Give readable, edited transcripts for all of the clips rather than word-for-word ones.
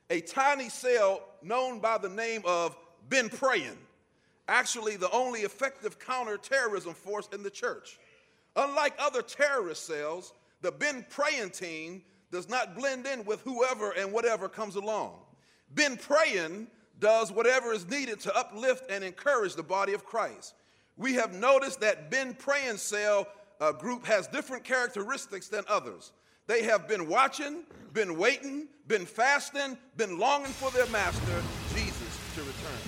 a tiny cell known by the name of Ben Praying, actually the only effective counterterrorism force in the church. Unlike other terrorist cells, the Ben Praying team does not blend in with whoever and whatever comes along. Ben Praying does whatever is needed to uplift and encourage the body of Christ. We have noticed that Ben Praying cell group has different characteristics than others. They have been watching, been waiting, been fasting, been longing for their master, Jesus, to return.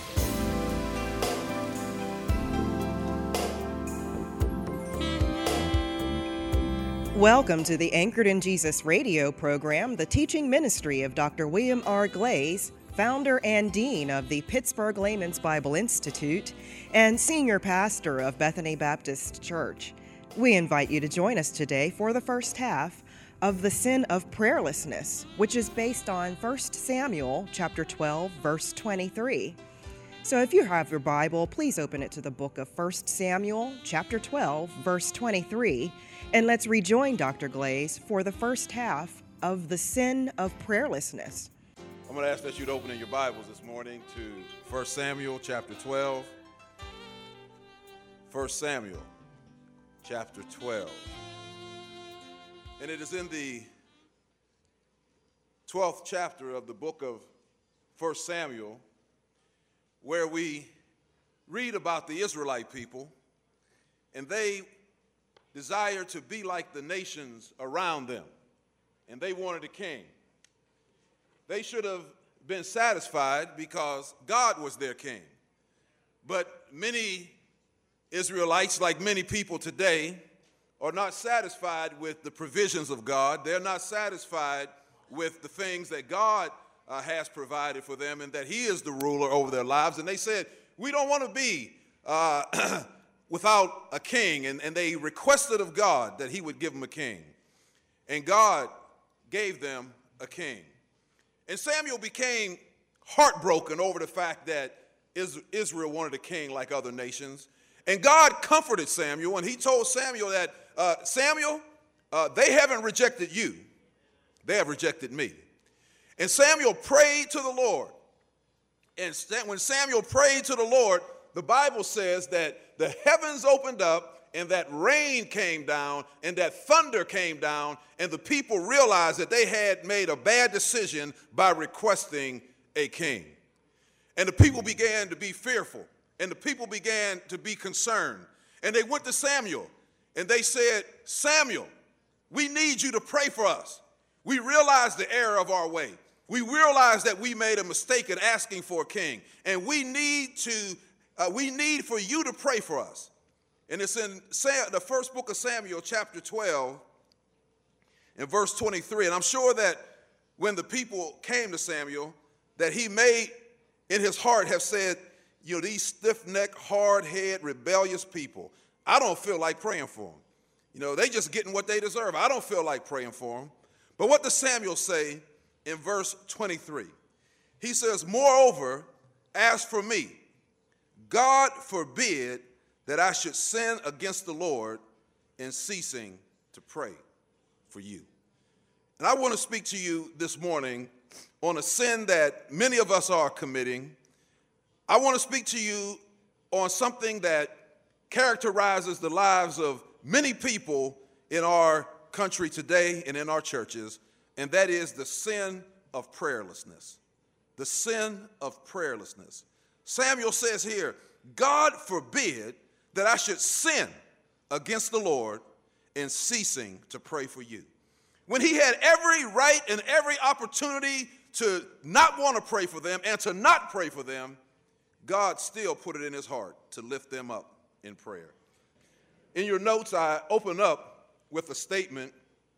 Welcome to the Anchored in Jesus radio program, the teaching ministry of Dr. William R. Glaze, founder and dean of the Pittsburgh Layman's Bible Institute and senior pastor of Bethany Baptist Church. We invite you to join us today for the first half of the sin of prayerlessness, which is based on 1 Samuel chapter 12, verse 23. So if you have your Bible, please open it to the book of 1 Samuel chapter 12, verse 23, and let's rejoin Dr. Glaze for the first half of the sin of prayerlessness. I'm going to ask that you'd open in your Bibles this morning to 1 Samuel chapter 12. 1 Samuel chapter 12. And it is in the 12th chapter of the book of 1 Samuel where we read about the Israelite people, and they desired to be like the nations around them, and they wanted a king. They should have been satisfied because God was their king. But many Israelites, like many people today, are not satisfied with the provisions of God. They're not satisfied with the things that God has provided for them and that He is the ruler over their lives. And they said, we don't want to be without a king. And they requested of God that He would give them a king. And God gave them a king. And Samuel became heartbroken over the fact that Israel wanted a king like other nations. And God comforted Samuel, and He told Samuel that, Samuel, they haven't rejected you. They have rejected me. And Samuel prayed to the Lord. And when Samuel prayed to the Lord, the Bible says that the heavens opened up, and that rain came down, and that thunder came down, and the people realized that they had made a bad decision by requesting a king. And the people began to be fearful, and the people began to be concerned. And they went to Samuel, and they said, Samuel, we need you to pray for us. We realize the error of our way. We realize that we made a mistake in asking for a king, and we need for you to pray for us. And it's in the first book of Samuel, chapter 12, and verse 23. And I'm sure that when the people came to Samuel, that he may in his heart have said, you know, these stiff-necked, hard-headed, rebellious people, I don't feel like praying for them. You know, they just getting what they deserve. I don't feel like praying for them. But what does Samuel say in verse 23? He says, moreover, as for me, God forbid that I should sin against the Lord in ceasing to pray for you. And I want to speak to you this morning on a sin that many of us are committing. I want to speak to you on something that characterizes the lives of many people in our country today and in our churches, and that is the sin of prayerlessness. The sin of prayerlessness. Samuel says here, God forbid that I should sin against the Lord in ceasing to pray for you. When he had every right and every opportunity to not want to pray for them and to not pray for them, God still put it in his heart to lift them up in prayer. In your notes, I open up with a statement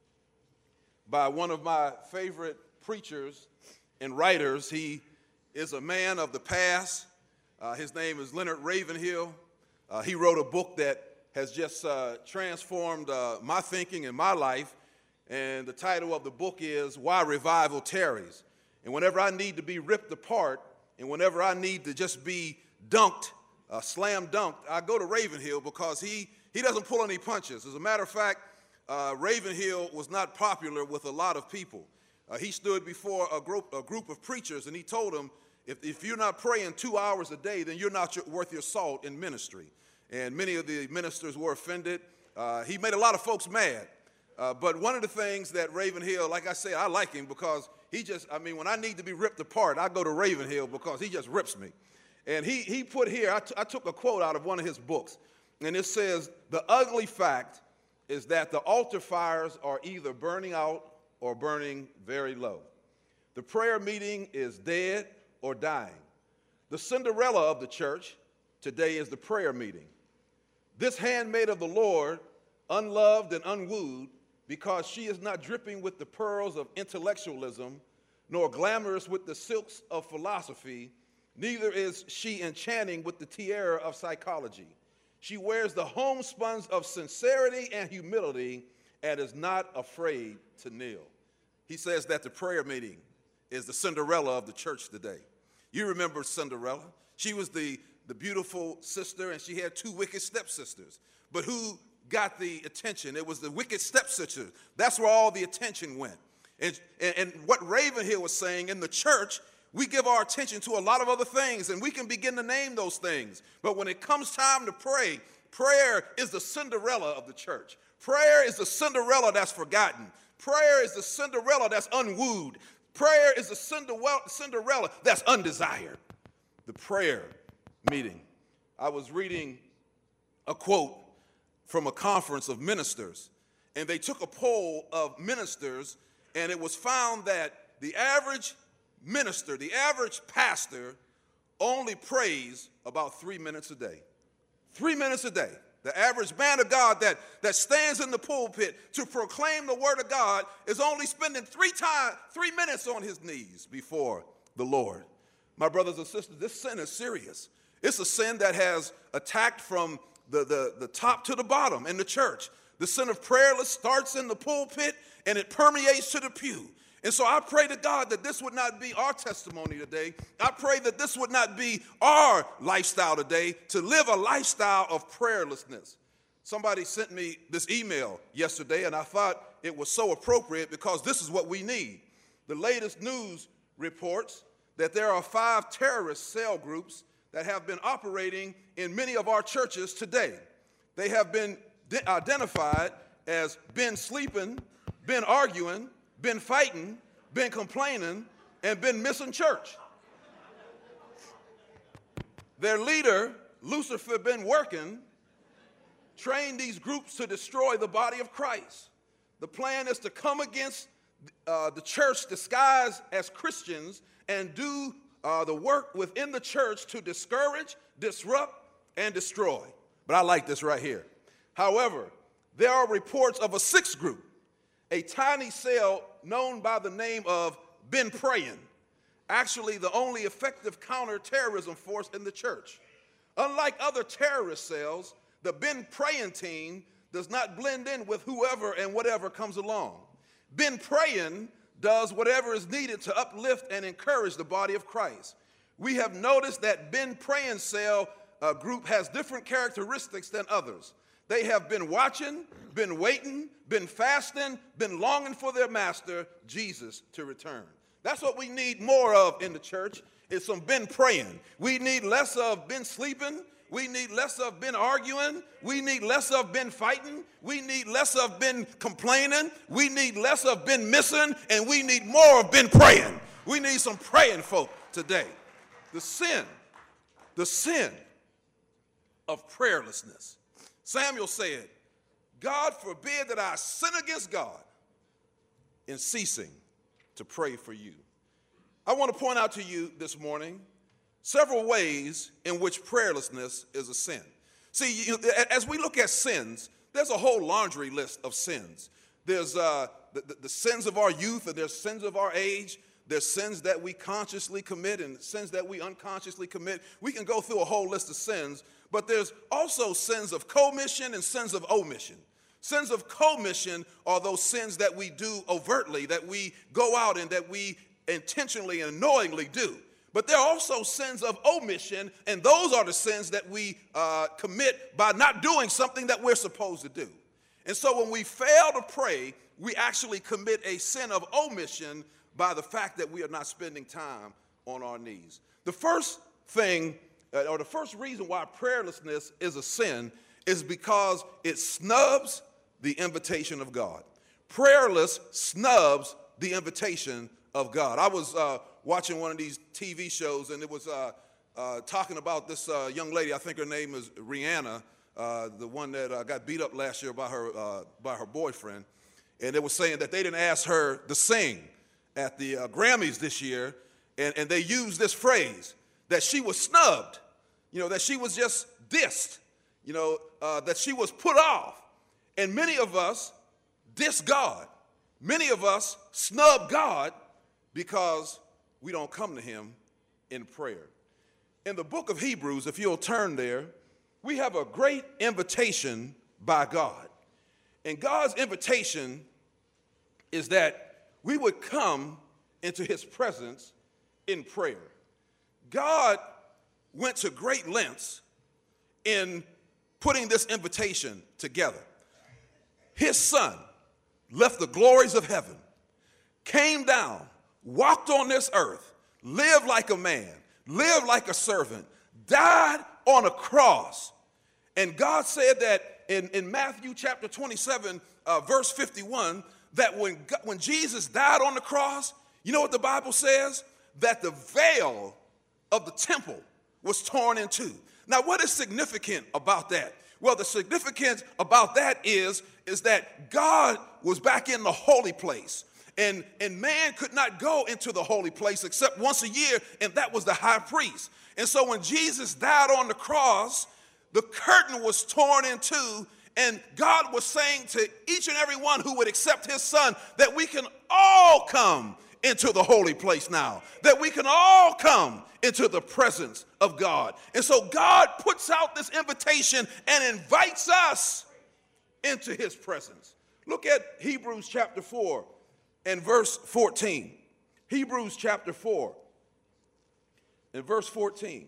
by one of my favorite preachers and writers. He is a man of the past. His name is Leonard Ravenhill. He wrote a book that has just transformed my thinking and my life. And the title of the book is Why Revival Tarries. And whenever I need to be ripped apart, and whenever I need to just be dunked, slam dunked, I go to Ravenhill because he doesn't pull any punches. As a matter of fact, Ravenhill was not popular with a lot of people. He stood before a group of preachers, and he told them, if you're not praying 2 hours a day, then you're not worth your salt in ministry. And many of the ministers were offended. He made a lot of folks mad. But one of the things that Ravenhill, like I said, I like him because when I need to be ripped apart, I go to Ravenhill because he just rips me. And he put here, I took a quote out of one of his books, and it says, "The ugly fact is that the altar fires are either burning out or burning very low. The prayer meeting is dead or dying. The Cinderella of the church today is the prayer meeting. This handmaid of the Lord, unloved and unwooed, because she is not dripping with the pearls of intellectualism, nor glamorous with the silks of philosophy, neither is she enchanting with the tiara of psychology. She wears the homespuns of sincerity and humility and is not afraid to kneel." He says that the prayer meeting is the Cinderella of the church today. You remember Cinderella? She was the beautiful sister, and she had 2 wicked stepsisters. But who got the attention? It was the wicked stepsisters. That's where all the attention went. And what Ravenhill was saying, in the church, we give our attention to a lot of other things, and we can begin to name those things. But when it comes time to pray, prayer is the Cinderella of the church. Prayer is the Cinderella that's forgotten. Prayer is the Cinderella that's unwooed. Prayer is the Cinderella that's undesired. The prayer meeting. I was reading a quote from a conference of ministers, and they took a poll of ministers, and it was found that the average minister, the average pastor, only prays about 3 minutes a day. 3 minutes a day. The average man of God that stands in the pulpit to proclaim the word of God is only spending 3 minutes on his knees before the Lord. My brothers and sisters, this sin is serious. It's a sin that has attacked from the top to the bottom in the church. The sin of prayerless starts in the pulpit and it permeates to the pew. And so I pray to God that this would not be our testimony today. I pray that this would not be our lifestyle today, to live a lifestyle of prayerlessness. Somebody sent me this email yesterday, and I thought it was so appropriate because this is what we need. The latest news reports that there are 5 terrorist cell groups that have been operating in many of our churches today. They have been identified as been sleeping, been arguing, been fighting, been complaining, and been missing church. Their leader, Lucifer, been working, trained these groups to destroy the body of Christ. The plan is to come against the church disguised as Christians and do the work within the church to discourage, disrupt, and destroy. But I like this right here. However, there are reports of a 6th group, a tiny cell known by the name of Been Praying, actually the only effective counterterrorism force in the church. Unlike other terrorist cells, the Been Praying team does not blend in with whoever and whatever comes along. Been Praying does whatever is needed to uplift and encourage the body of Christ. We have noticed that Been Praying cell group has different characteristics than others. They have been watching, been waiting, been fasting, been longing for their master, Jesus, to return. That's what we need more of in the church, is some been praying. We need less of been sleeping. We need less of been arguing. We need less of been fighting. We need less of been complaining. We need less of been missing. And we need more of been praying. We need some praying folk today. The sin of prayerlessness. Samuel said, "God forbid that I sin against God in ceasing to pray for you." I want to point out to you this morning several ways in which prayerlessness is a sin. See, as we look at sins, there's a whole laundry list of sins. There's the sins of our youth, and there's sins of our age. There's sins that we consciously commit and sins that we unconsciously commit. We can go through a whole list of sins, but there's also sins of commission and sins of omission. Sins of commission are those sins that we do overtly, that we go out and that we intentionally and knowingly do. But there are also sins of omission, and those are the sins that we commit by not doing something that we're supposed to do. And so when we fail to pray, we actually commit a sin of omission by the fact that we are not spending time on our knees. The first thing, or the first reason why prayerlessness is a sin is because it snubs the invitation of God. Prayerless snubs the invitation of God. I was watching one of these TV shows, and it was talking about this young lady. I think her name is Rihanna, the one that got beat up last year by her boyfriend. And it was saying that they didn't ask her to sing at the Grammys this year, and they used this phrase, that she was snubbed, that she was just dissed, that she was put off. And many of us diss God. Many of us snub God because we don't come to him in prayer. In the book of Hebrews, if you'll turn there, we have a great invitation by God. And God's invitation is that we would come into his presence in prayer. God went to great lengths in putting this invitation together. His son left the glories of heaven, came down, walked on this earth, lived like a man, lived like a servant, died on a cross. And God said that in Matthew chapter 27, verse 51, that when Jesus died on the cross, you know what the Bible says? That the veil of the temple was torn in two. Now, what is significant about that? Well, the significance about that is that God was back in the holy place. And man could not go into the holy place except once a year, and that was the high priest. And so when Jesus died on the cross, the curtain was torn in two, and God was saying to each and every one who would accept his son that we can all come into the holy place now, that we can all come into the presence of God. And so God puts out this invitation and invites us into his presence. Look at Hebrews chapter 4 and verse 14. Hebrews chapter 4 and verse 14.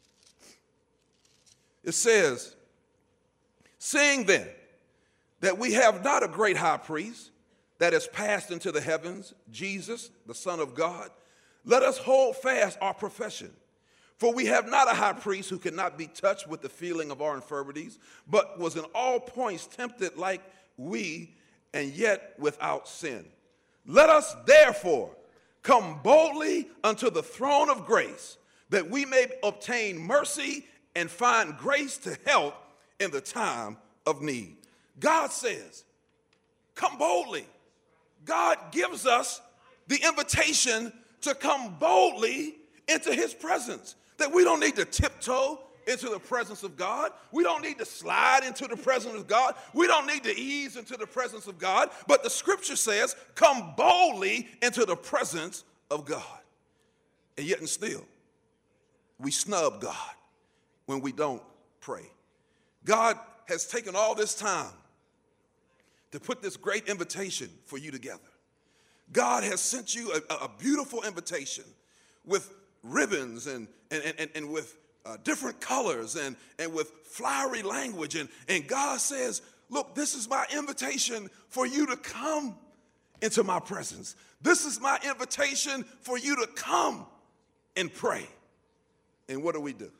It says, "Seeing then that we have not a great high priest that has passed into the heavens, Jesus, the Son of God, let us hold fast our profession. For we have not a high priest who cannot be touched with the feeling of our infirmities, but was in all points tempted like we, and yet without sin. Let us therefore come boldly unto the throne of grace, that we may obtain mercy and find grace to help in the time of need." God says, come boldly. God gives us the invitation to come boldly into his presence, that we don't need to tiptoe into the presence of God. We don't need to slide into the presence of God. We don't need to ease into the presence of God. But the scripture says, come boldly into the presence of God. And yet and still, we snub God when we don't pray. God has taken all this time to put this great invitation for you together. God has sent you a beautiful invitation with ribbons and with different colors and with flowery language. And God says, look, this is my invitation for you to come into my presence. This is my invitation for you to come and pray. And what do?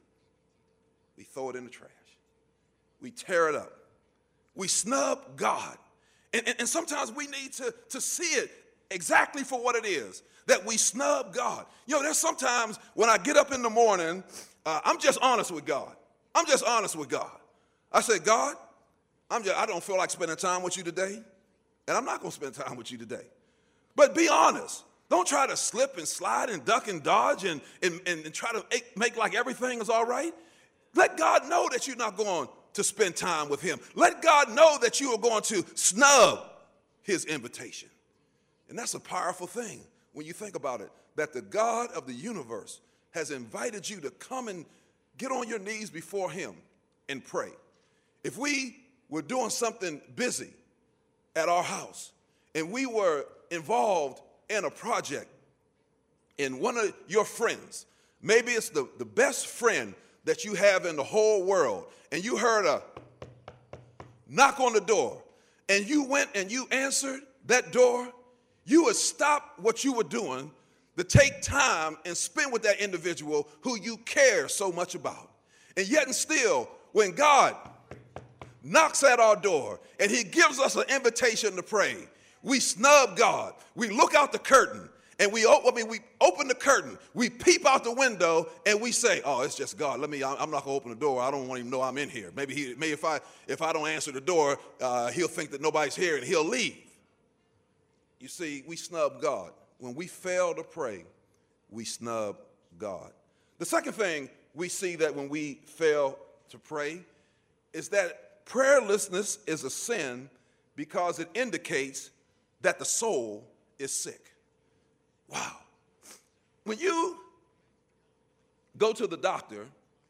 We throw it in the trash. We tear it up. We snub God. And sometimes we need to see it exactly for what it is, that we snub God. There's sometimes when I get up in the morning, I'm just honest with God. I'm just honest with God. I say, God, I don't feel like spending time with you today, and I'm not going to spend time with you today. But be honest. Don't try to slip and slide and duck and dodge and try to make like everything is all right. Let God know that you're not going to spend time with him. Let God know that you are going to snub his invitation. And that's a powerful thing when you think about it, that the God of the universe has invited you to come and get on your knees before him and pray. If we were doing something busy at our house and we were involved in a project and one of your friends, maybe it's the best friend that you have in the whole world, and you heard a knock on the door, and you went and you answered that door, you would stop what you were doing to take time and spend with that individual who you care so much about. And yet and still, when God knocks at our door and he gives us an invitation to pray, we snub God. We look out the curtain and we open the curtain. We peep out the window and we say, oh, it's just God. I'm not going to open the door. I don't want him to know I'm in here. Maybe if I don't answer the door, he'll think that nobody's here and he'll leave. You see, we snub God. When we fail to pray, we snub God. The second thing we see that when we fail to pray is that prayerlessness is a sin because it indicates that the soul is sick. Wow. When you go to the doctor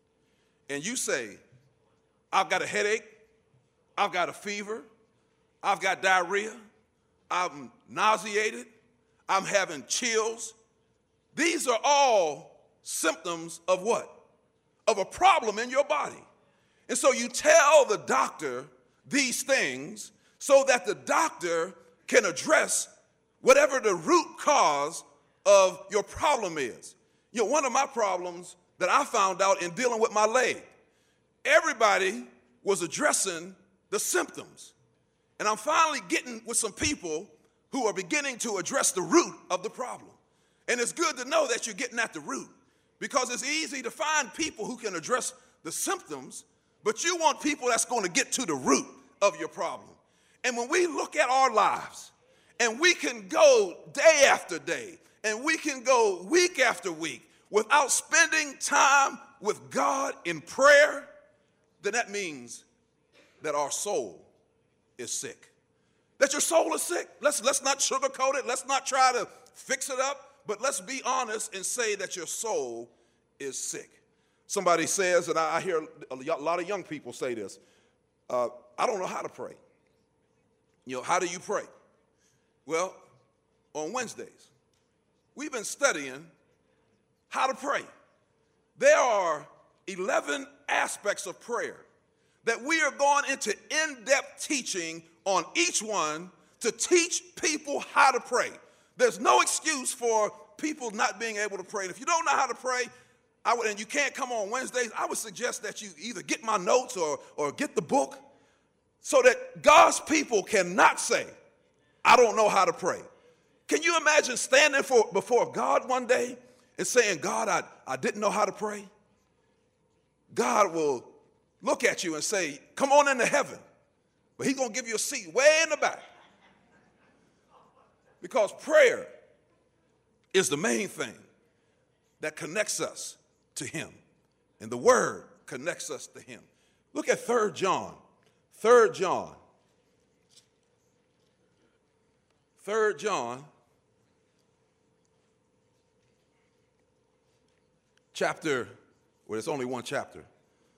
and you say, I've got a headache, I've got a fever, I've got diarrhea, I'm nauseated, I'm having chills. These are all symptoms of what? Of a problem in your body. And so you tell the doctor these things so that the doctor can address whatever the root cause of your problem is. You know, one of my problems that I found out in dealing with my leg, everybody was addressing the symptoms. And I'm finally getting with some people who are beginning to address the root of the problem. And it's good to know that you're getting at the root, because it's easy to find people who can address the symptoms, but you want people that's going to get to the root of your problem. And when we look at our lives, and we can go day after day, and we can go week after week without spending time with God in prayer, then that means that our soul is sick. That your soul is sick. Let's not sugarcoat it. Let's not try to fix it up, but let's be honest and say that your soul is sick. Somebody says, and I hear a lot of young people say this, I don't know how to pray. You know, how do you pray? Well, on Wednesdays, we've been studying how to pray. There are 11 aspects of prayer that we are going into in-depth teaching on each one to teach people how to pray. There's no excuse for people not being able to pray. And if you don't know how to pray, and you can't come on Wednesdays, I would suggest that you either get my notes or get the book so that God's people cannot say, I don't know how to pray. Can you imagine standing before God one day and saying, God, I didn't know how to pray? God will look at you and say, come on into heaven. But he's going to give you a seat way in the back. Because prayer is the main thing that connects us to him. And the word connects us to him. Look at 3 John. 3 John. 3 John chapter, well, it's only one chapter.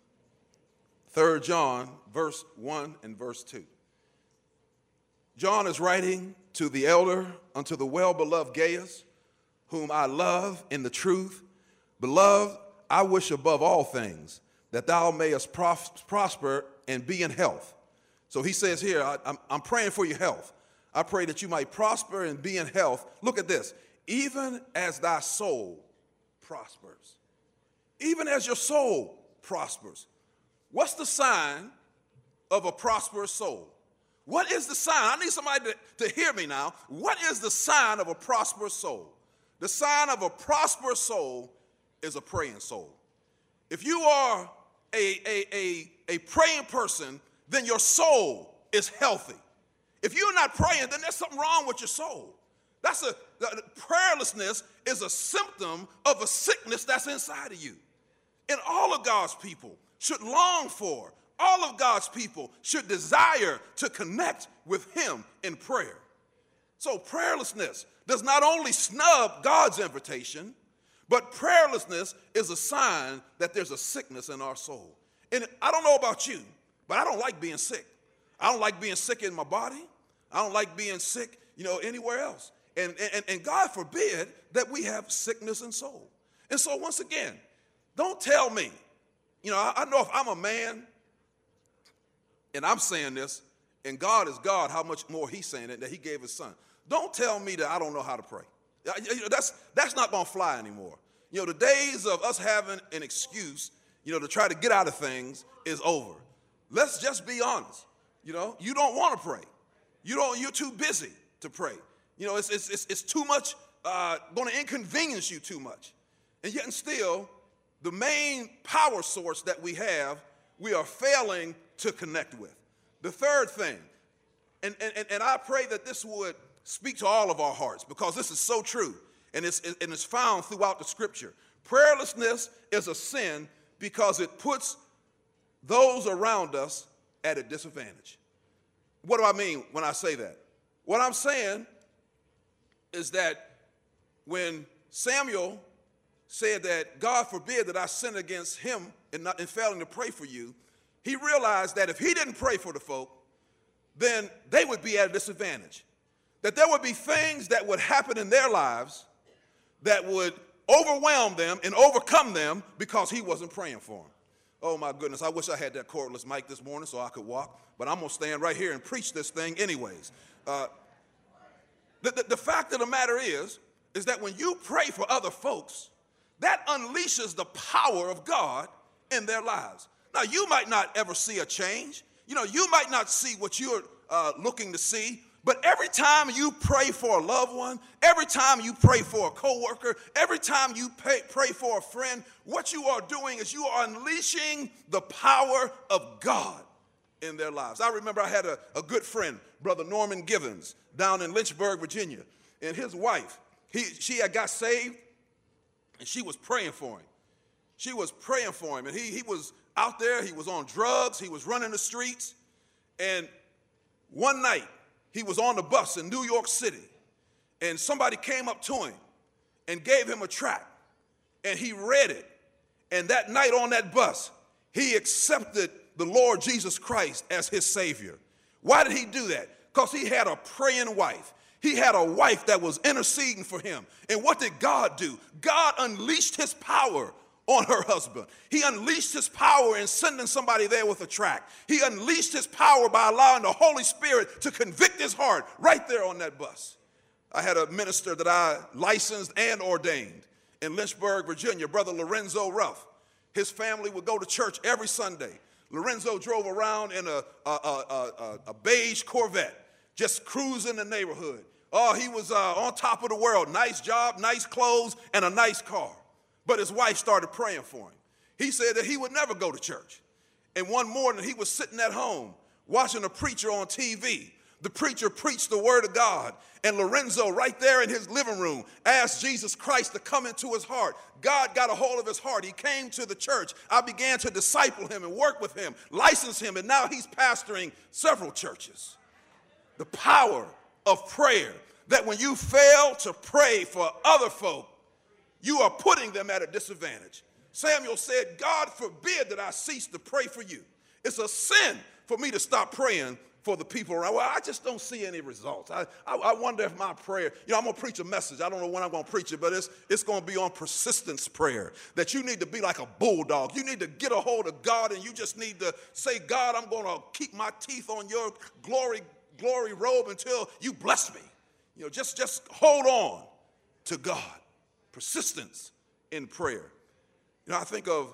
3 John, verse 1 and verse 2. John is writing to the elder unto the well-beloved Gaius, whom I love in the truth. Beloved, I wish above all things that thou mayest prosper and be in health. So he says here, I'm praying for your health. I pray that you might prosper and be in health. Look at this. Even as thy soul prospers. Even as your soul prospers. What's the sign of a prosperous soul? What is the sign? I need somebody to hear me now. What is the sign of a prosperous soul? The sign of a prosperous soul is a praying soul. If you are a praying person, then your soul is healthy. If you're not praying, then there's something wrong with your soul. Prayerlessness is a symptom of a sickness that's inside of you. And all of God's people should long for, all of God's people should desire to connect with him in prayer. So prayerlessness does not only snub God's invitation, but prayerlessness is a sign that there's a sickness in our soul. And I don't know about you, but I don't like being sick. I don't like being sick in my body. I don't like being sick, anywhere else. And God forbid that we have sickness in soul. And so once again, don't tell me, I know if I'm a man and I'm saying this, and God is God, how much more he's saying it, that he gave his son. Don't tell me that I don't know how to pray. That's not going to fly anymore. The days of us having an excuse, to try to get out of things is over. Let's just be honest. You don't want to pray. You're too busy to pray. It's too much, going to inconvenience you too much. And yet and still, the main power source that we have, we are failing to connect with. The third thing, and I pray that this would speak to all of our hearts, because this is so true, and it's found throughout the scripture. Prayerlessness is a sin because it puts those around us at a disadvantage. What do I mean when I say that? What I'm saying is that when Samuel said that God forbid that I sin against him in failing to pray for you, he realized that if he didn't pray for the folk, then they would be at a disadvantage. That there would be things that would happen in their lives that would overwhelm them and overcome them because he wasn't praying for them. Oh my goodness, I wish I had that cordless mic this morning so I could walk, but I'm going to stand right here and preach this thing anyways. The fact of the matter is that when you pray for other folks, that unleashes the power of God in their lives. Now, you might not ever see a change. You might not see what you're looking to see, but every time you pray for a loved one, every time you pray for a coworker, every time you pray for a friend, what you are doing is you are unleashing the power of God in their lives. I remember I had a good friend, Brother Norman Givens, down in Lynchburg, Virginia, and his wife, she had got saved, and she was praying for him. She was praying for him, and he was out there, he was on drugs, he was running the streets, and one night, he was on the bus in New York City, and somebody came up to him and gave him a tract, and he read it, and that night on that bus, he accepted the Lord Jesus Christ as his Savior. Why did he do that? Because he had a praying wife. He had a wife that was interceding for him. And what did God do? God unleashed his power on her husband. He unleashed his power in sending somebody there with a tract. He unleashed his power by allowing the Holy Spirit to convict his heart right there on that bus. I had a minister that I licensed and ordained in Lynchburg, Virginia, Brother Lorenzo Ruff. His family would go to church every Sunday. Lorenzo drove around in a beige Corvette, just cruising the neighborhood. Oh, he was on top of the world. Nice job, nice clothes, and a nice car. But his wife started praying for him. He said that he would never go to church. And one morning, he was sitting at home watching a preacher on TV. The preacher preached the word of God. And Lorenzo, right there in his living room, asked Jesus Christ to come into his heart. God got a hold of his heart. He came to the church. I began to disciple him and work with him, license him, and now he's pastoring several churches. The power of prayer, that when you fail to pray for other folk, you are putting them at a disadvantage. Samuel said, God forbid that I cease to pray for you. It's a sin for me to stop praying for the people around. Well, I just don't see any results. I wonder if my prayer, I'm going to preach a message. I don't know when I'm going to preach it, but it's going to be on persistence prayer, that you need to be like a bulldog. You need to get a hold of God, and you just need to say, God, I'm going to keep my teeth on your glory robe until you bless me. Just hold on to God. Persistence in prayer. I think of,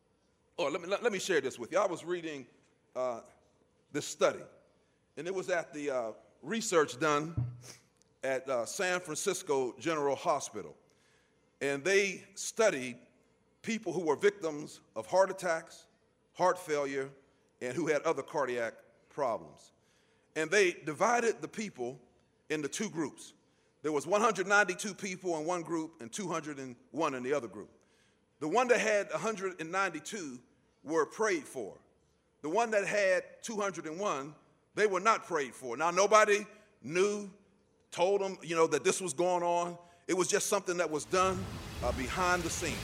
let me share this with you. I was reading this study, and it was at the research done at San Francisco General Hospital. And they studied people who were victims of heart attacks, heart failure, and who had other cardiac problems. And they divided the people into two groups. There was 192 people in one group and 201 in the other group. The one that had 192 were prayed for. The one that had 201, they were not prayed for. Now, nobody told them, that this was going on. It was just something that was done behind the scenes.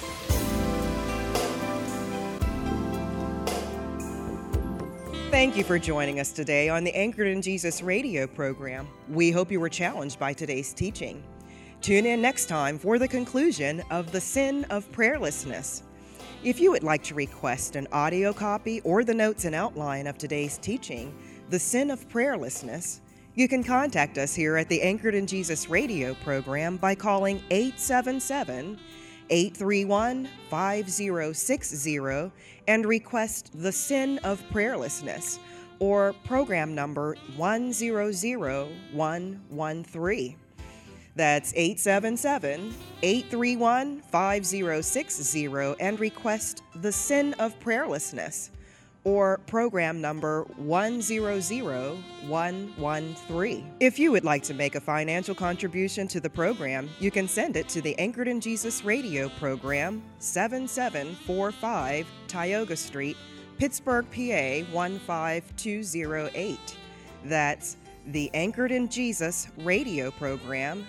Thank you for joining us today on the Anchored in Jesus radio program. We hope you were challenged by today's teaching. Tune in next time for the conclusion of the sin of prayerlessness. If you would like to request an audio copy or the notes and outline of today's teaching, The Sin of Prayerlessness, You can contact us here at the Anchored in Jesus radio program by calling 877-831-5060 and request The Sin of Prayerlessness, or program number 100113. That's 877-831-5060 and request The Sin of Prayerlessness, or program number 100113. If you would like to make a financial contribution to the program, you can send it to the Anchored in Jesus radio program, 7745 Tioga Street, Pittsburgh, PA 15208. That's the Anchored in Jesus radio program,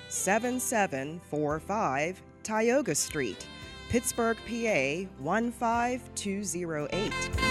7745 Tioga Street, Pittsburgh, PA 15208.